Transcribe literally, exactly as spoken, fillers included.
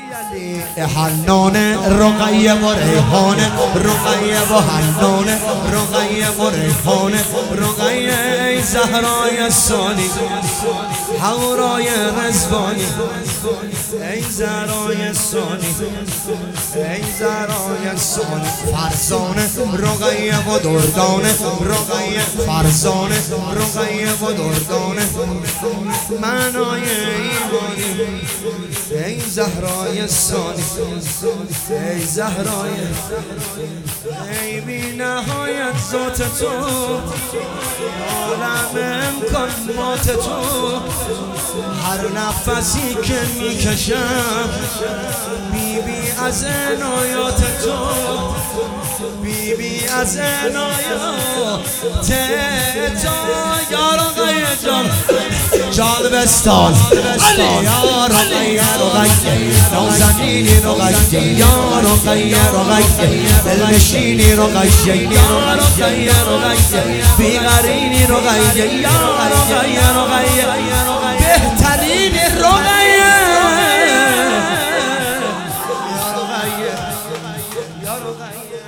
حنان رقیه و ریحانه رقیه و حنان رقیه و ریحانه رقیه ای زهرای ثانی حورای رضوانی ای زهرای ثانی ای زهرای ثانی فرزانه رقیه و دردانه رقیه فرزانه رقیه و دردانه معنای ایمانی ای زهرای ثانی ای زهرای ای بی نهایت ذات تو عالم امکان مات تو هر نفسی که میکشم بی بی از عنایات تو بی بی از عنایات تو یا رقیه جان جان بستان یا رقیه رقیه نازنینی رقیه یا رقیه رقیه دلنشینی رقیه یا رقیه رقیه بیقرینی رقیه یا رقیه رقیه بهترین رقیه یا رقیه یا رقیه